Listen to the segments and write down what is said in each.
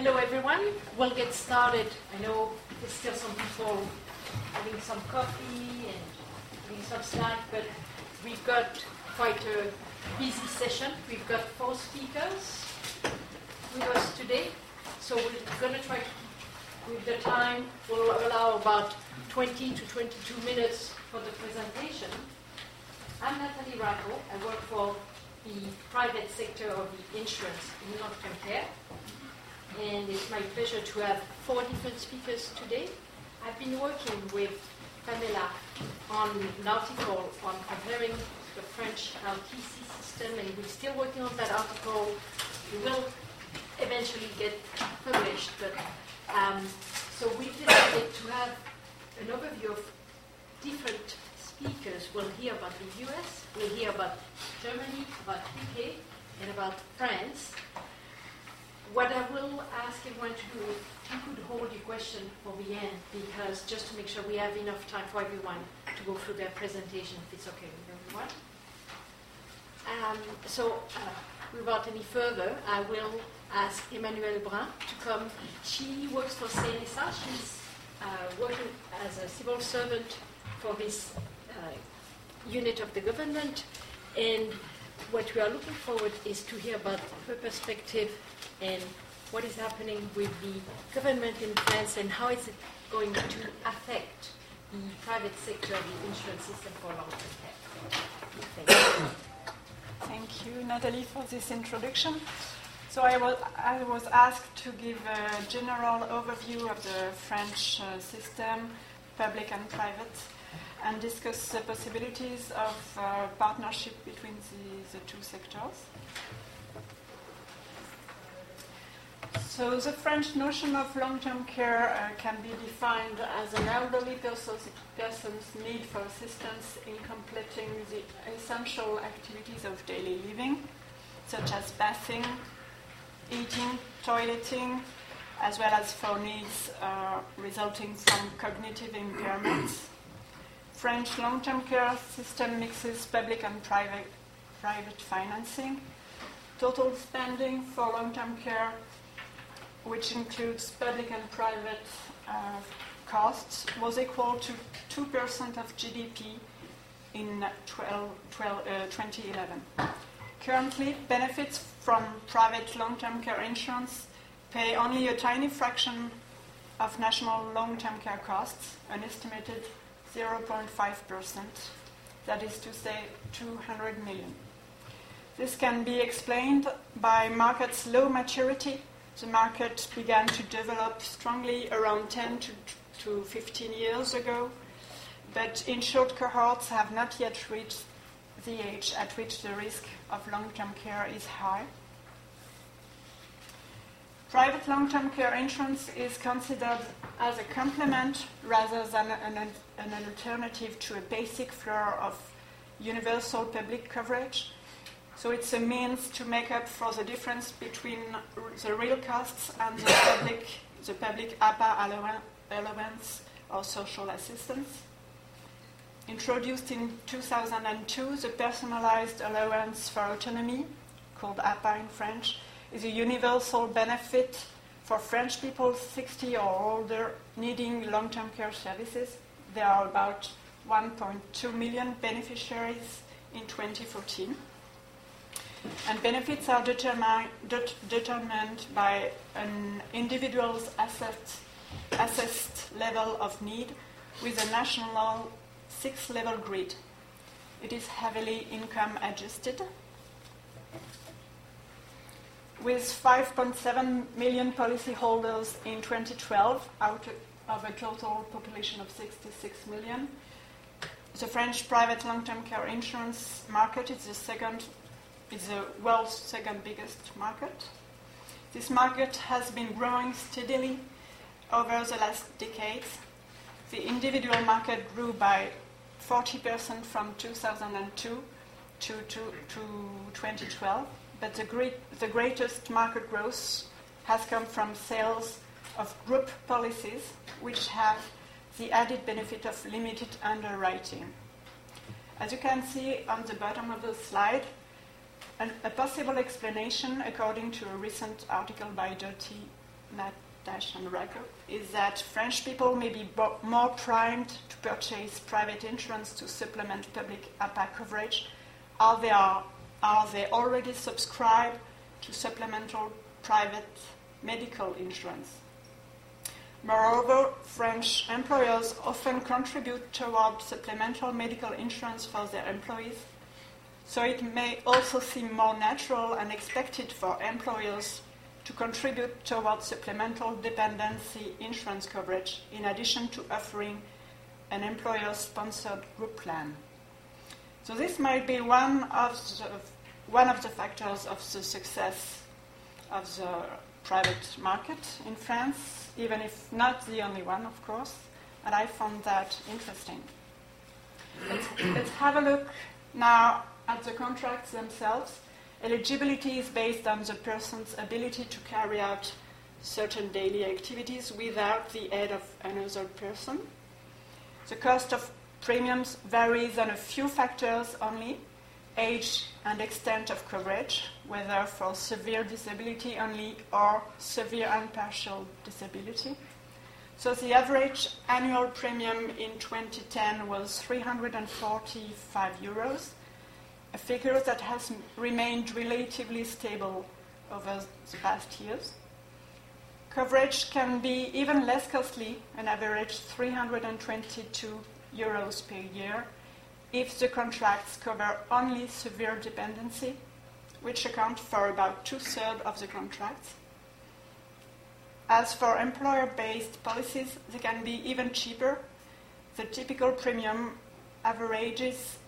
Hello everyone. We'll get started. I know there's still some people having some coffee and having some snack, but we've got quite a busy session. We've got 4 speakers with us today, so we're going to try to keep with the time. We'll allow about 20 to 22 minutes for the presentation. I'm Nathalie Rago. I work for the private sector of the insurance in long-term care. And it's my pleasure to have 4 different speakers today. I've been working with Pamela on an article on comparing the French LTC system, and we're still working on that article. It will eventually get published. But so we decided to have an overview of different speakers. We'll hear about the US, we'll hear about Germany, about UK, and about France. What I will ask everyone to do, if you could hold your question for the end, because just to make sure we have enough time for everyone to go through their presentation, if it's okay with everyone. Without any further, I will ask Emmanuelle Brun to come. She works for CNSA. She's working as a civil servant for this unit of the government, and what we are looking forward is to hear about her perspective and what is happening with the government in France and how is it going to affect the private sector of the insurance system for long-term care. Thank you. Thank you, Nathalie, for this introduction. So I was asked to give a general overview of the French system, public and private, and discuss the possibilities of partnership between the 2 sectors. So the French notion of long-term care can be defined as an elderly person's need for assistance in completing the essential activities of daily living, such as bathing, eating, toileting, as well as for needs resulting from cognitive impairments. French long-term care system mixes public and private financing. Total spending for long-term care, which includes public and private costs, was equal to 2% of GDP in 2011. Currently, benefits from private long-term care insurance pay only a tiny fraction of national long-term care costs, an estimated 0.5%, that is to say 200 million. This can be explained by market's low maturity. The market began to develop strongly around 10 to 15 years ago, but insured cohorts have not yet reached the age at which the risk of long-term care is high. Private long-term care insurance is considered as a complement rather than an alternative to a basic floor of universal public coverage. So it's a means to make up for the difference between the real costs and the public APA allowance or social assistance. Introduced in 2002, the personalized allowance for autonomy, called APA in French, is a universal benefit for French people 60 or older needing long-term care services. There are about 1.2 million beneficiaries in 2014. And benefits are determined by an individual's assessed level of need with a national 6-level grid. It is heavily income adjusted. With 5.7 million policyholders in 2012 out of a total population of 66 million, the French private long-term care insurance market is the world's second biggest market. This market has been growing steadily over the last decades. The individual market grew by 40% from 2002 to 2012, but the greatest market growth has come from sales of group policies, which have the added benefit of limited underwriting. As you can see on the bottom of the slide, a possible explanation, according to a recent article by Doty Nadash and Raco, is that French people may be more primed to purchase private insurance to supplement public APA coverage, are they already subscribed to supplemental private medical insurance. Moreover, French employers often contribute toward supplemental medical insurance for their employees, so it may also seem more natural and expected for employers to contribute toward supplemental dependency insurance coverage in addition to offering an employer-sponsored group plan. So this might be one of the factors of the success of the private market in France, even if not the only one, of course, and I found that interesting. Let's have a look now at the contracts themselves. Eligibility is based on the person's ability to carry out certain daily activities without the aid of another person. The cost of premiums varies on a few factors only: age and extent of coverage, whether for severe disability only or severe and partial disability. So the average annual premium in 2010 was €345, a figure that has remained relatively stable over the past years. Coverage can be even less costly, an average €322 per year, if the contracts cover only severe dependency, which account for about 2/3 of the contracts. As for employer-based policies, they can be even cheaper. The typical premium averages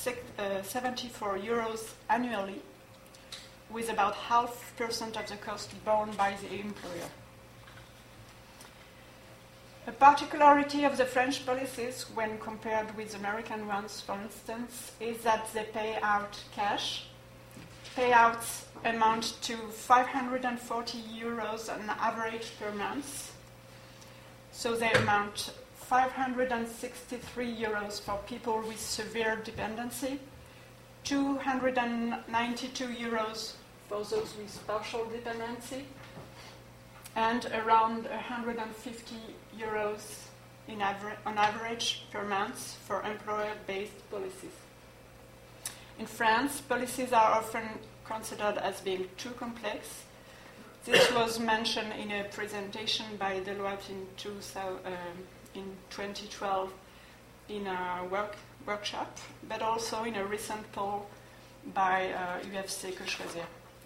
€74 annually, with about 0.5% of the cost borne by the employer. A particularity of the French policies, when compared with American ones, for instance, is that they pay out cash. Payouts amount to €540 on average per month. So they amount €563 for people with severe dependency, €292 for those with partial dependency, and around €150 on average per month for employer-based policies. In France, policies are often considered as being too complex. This was mentioned in a presentation by Deloitte in 2012 in a workshop, but also in a recent poll by UFC Que Choisir.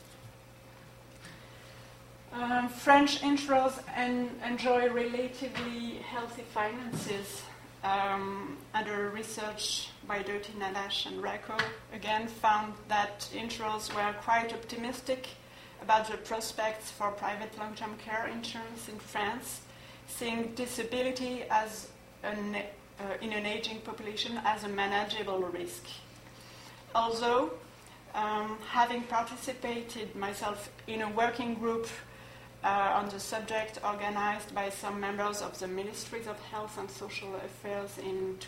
French insurers enjoy relatively healthy finances. Under research by Doty, Nadash, and Raco, again found that insurers were quite optimistic about the prospects for private long-term care insurance in France, seeing disability as in an aging population as a manageable risk. Although, having participated myself in a working group on the subject organized by some members of the Ministries of Health and Social Affairs in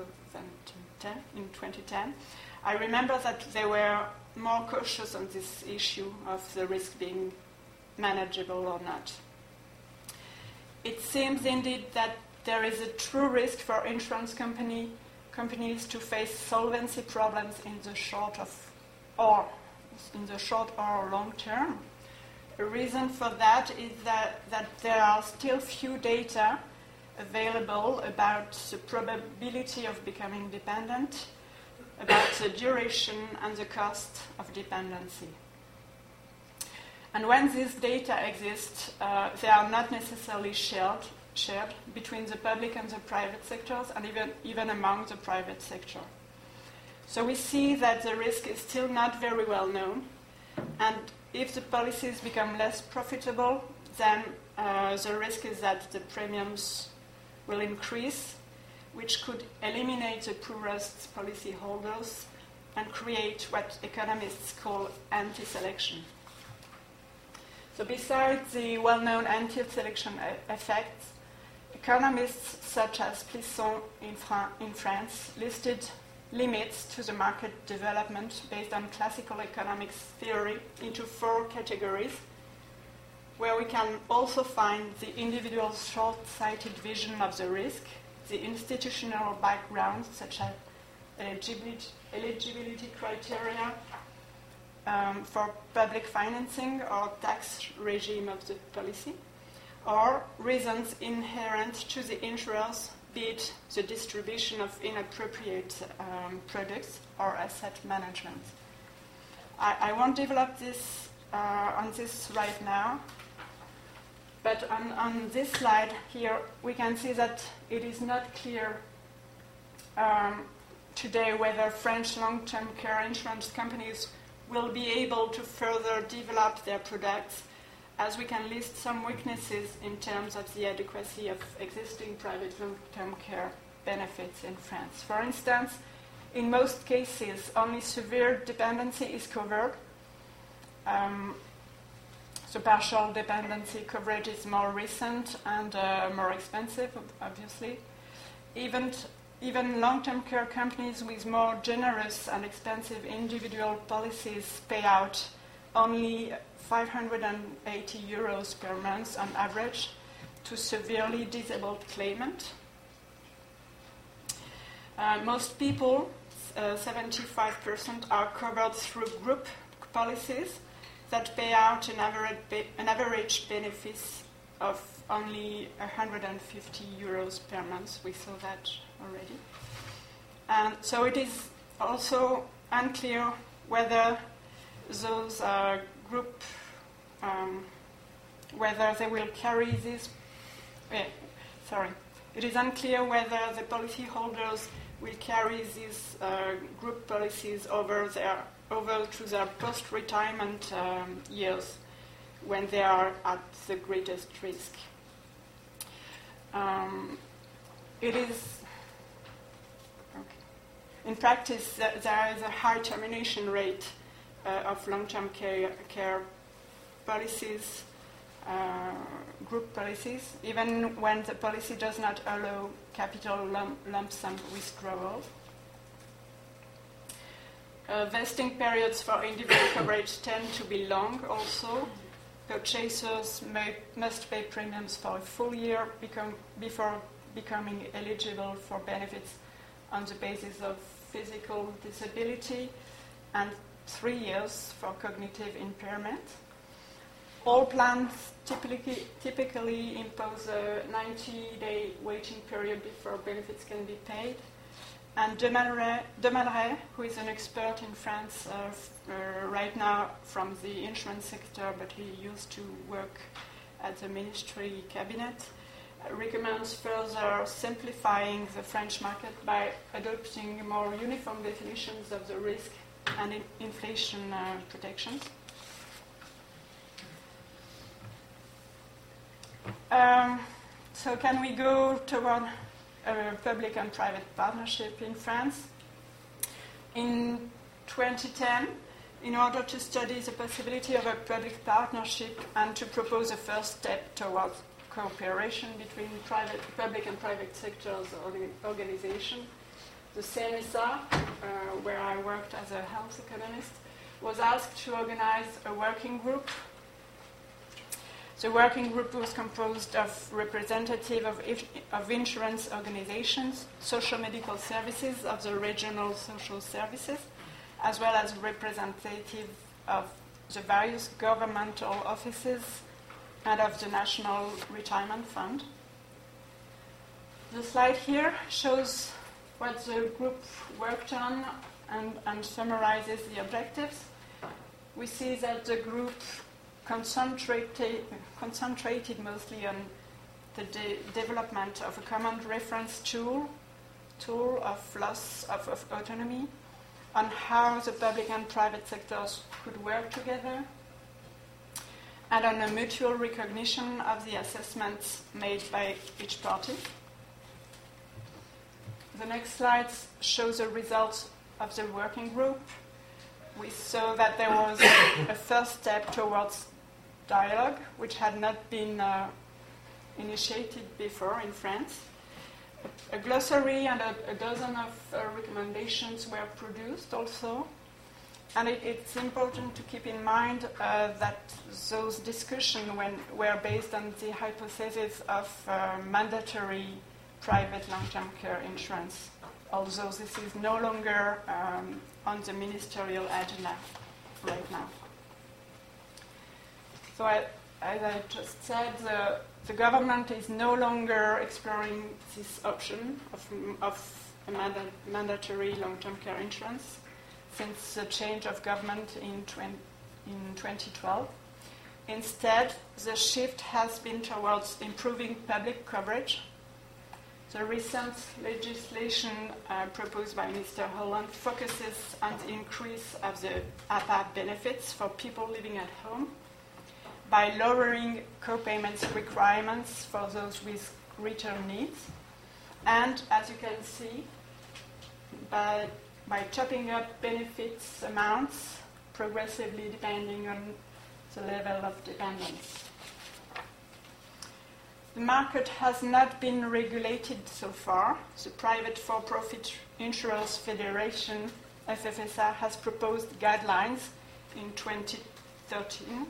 2010, I remember that they were more cautious on this issue of the risk being manageable or not. It seems indeed that there is a true risk for insurance companies to face solvency problems in the short or long term. A reason for that is that there are still few data available about the probability of becoming dependent, about the duration and the cost of dependency. And when these data exist, they are not necessarily shared between the public and the private sectors, and even among the private sector. So we see that the risk is still not very well known, and if the policies become less profitable, then the risk is that the premiums will increase, which could eliminate the poorest policyholders and create what economists call anti-selection. So besides the well-known anti-selection effects, economists such as Plisson in France listed limits to the market development based on classical economics theory into 4 categories: where we can also find the individual short-sighted vision of the risk, the institutional background, such as eligibility criteria for public financing or tax regime of the policy, or reasons inherent to the insurers, be it the distribution of inappropriate products or asset management. I won't develop this on this right now, but on this slide here we can see that it is not clear today whether French long-term care insurance companies will be able to further develop their products, as we can list some weaknesses in terms of the adequacy of existing private long-term care benefits in France. For instance, in most cases, only severe dependency is covered. So partial dependency coverage is more recent and more expensive, obviously. Even long-term care companies with more generous and expensive individual policies pay out only 580 euros per month on average to severely disabled claimants. Most people, 75%, are covered through group policies that pay out an average benefit of only 150 euros per month. We saw that already. And so it is also unclear whether those group, whether they will carry this. It is unclear whether the policyholders will carry these group policies over to their post-retirement years when they are at the greatest risk. It is in practice there is a high termination rate of long-term care policies, group policies, even when the policy does not allow capital lump sum withdrawal. Vesting periods for individual coverage tend to be long also. Purchasers must pay premiums for a full year before becoming eligible for benefits on the basis of physical disability, and 3 years for cognitive impairment. All plans typically impose a 90-day waiting period before benefits can be paid. And de Malray, who is an expert in France right now from the insurance sector, but he used to work at the ministry cabinet, recommends further simplifying the French market by adopting more uniform definitions of the risk and inflation protections. So can we go toward a public and private partnership in France? In 2010, in order to study the possibility of a public partnership and to propose a first step towards cooperation between public and private sectors organization, the CNSA, where I worked as a health economist, was asked to organize a working group. The working group was composed of representatives of insurance organizations, social medical services of the regional social services, as well as representatives of the various governmental offices and of the National Retirement Fund. The slide here shows what the group worked on and summarizes the objectives. We see that the group concentrated mostly on the development of a common reference tool of loss of autonomy, on how the public and private sectors could work together, and on a mutual recognition of the assessments made by each party. The next slides show the results of the working group. We saw that there was a first step towards dialogue, which had not been initiated before in France. A glossary and a dozen of recommendations were produced also. And it's important to keep in mind that those discussions were based on the hypothesis of mandatory private long-term care insurance, although this is no longer on the ministerial agenda right now. So as I just said, the government is no longer exploring this option of a mandatory long-term care insurance since the change of government in 2012. Instead, the shift has been towards improving public coverage. The recent legislation proposed by Mr. Holland focuses on the increase of the APA benefits for people living at home by lowering co-payments requirements for those with return needs, and as you can see, by chopping up benefits amounts progressively depending on the level of dependence. The market has not been regulated so far. The Private For-Profit Insurers Federation, FFSA, has proposed guidelines in 2013.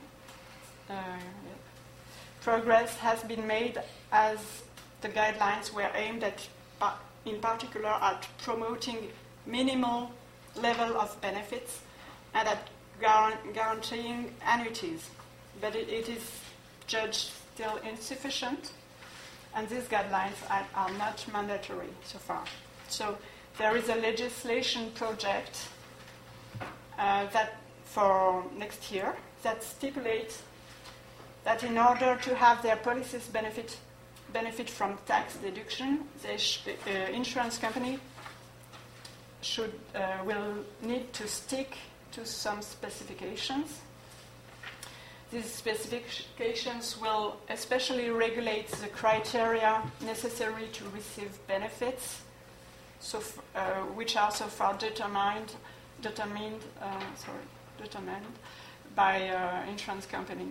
Progress has been made as the guidelines were aimed at, in particular, at promoting minimal level of benefits and at guaranteeing annuities. But it is judged still insufficient, and these guidelines are not mandatory so far. So there is a legislation project that for next year that stipulates that in order to have their policies benefit from tax deduction, the insurance company will need to stick to some specifications. These specifications will especially regulate the criteria necessary to receive benefits, which are so far determined by insurance companies.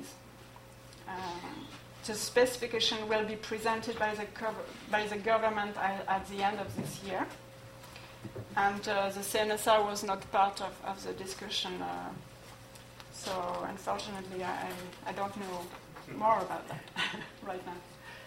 The specification will be presented by the government at the end of this year, and the CNSR was not part of the discussion. So unfortunately, I don't know more about that right now.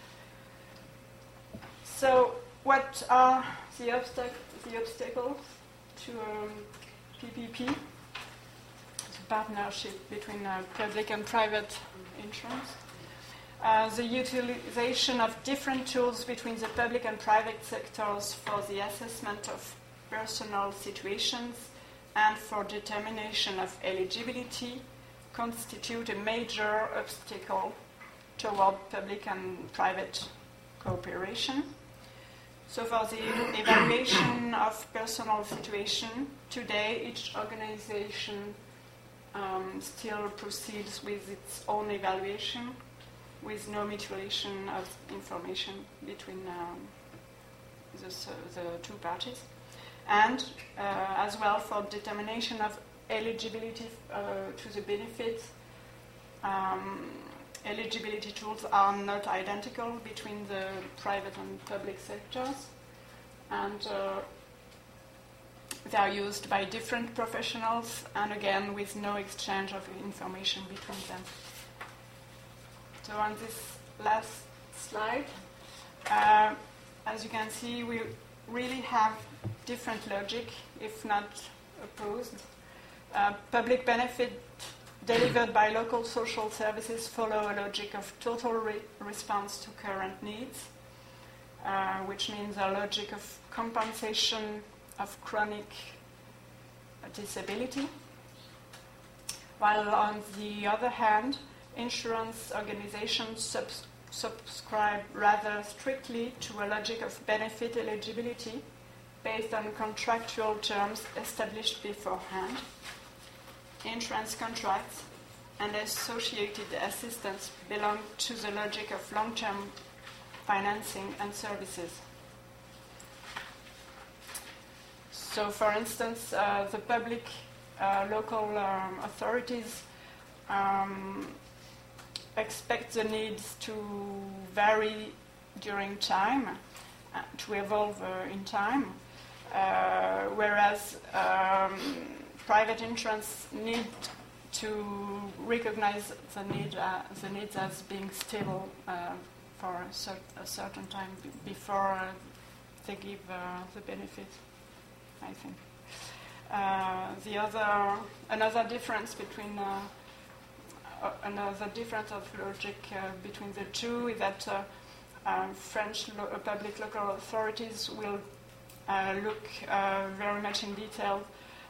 So what are the obstacles to PPP, the partnership between public and private insurance? The utilization of different tools between the public and private sectors for the assessment of personal situations and for determination of eligibility constitute a major obstacle toward public and private cooperation. So for the evaluation of personal situation, today each organization still proceeds with its own evaluation with no mutualization of information between the two parties. And as well for determination of eligibility to the benefit, eligibility tools are not identical between the private and public sectors, and they are used by different professionals, and again with no exchange of information between them. So on this last slide, as you can see, we really have different logic, if not opposed. Public benefit delivered by local social services follow a logic of total response to current needs, which means a logic of compensation of chronic disability. While on the other hand, insurance organizations subscribe rather strictly to a logic of benefit eligibility based on contractual terms established beforehand. Insurance contracts and associated assistance belong to the logic of long-term financing and services. So, for instance, the public local authorities expect the needs to vary during time, to evolve in time, whereas private insurance need to recognize the needs as being stable for a certain time before they give the benefit, I think. Another difference of logic between the two is that French public local authorities will look very much in detail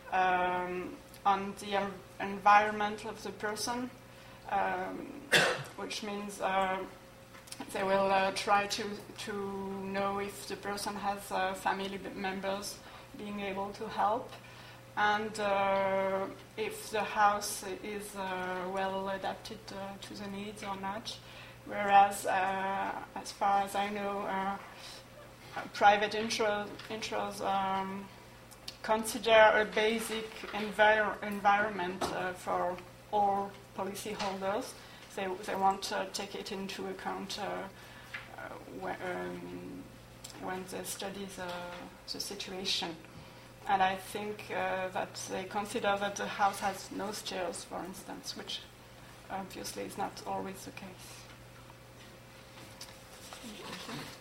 on the environment of the person, which means they will try to know if the person has family members being able to help, and if the house is well adapted to the needs or not. Whereas, as far as I know, private insurers consider a basic environment for all policyholders. They want to take it into account when they study the situation. And I think that they consider that the house has no stairs, for instance, which obviously is not always the case.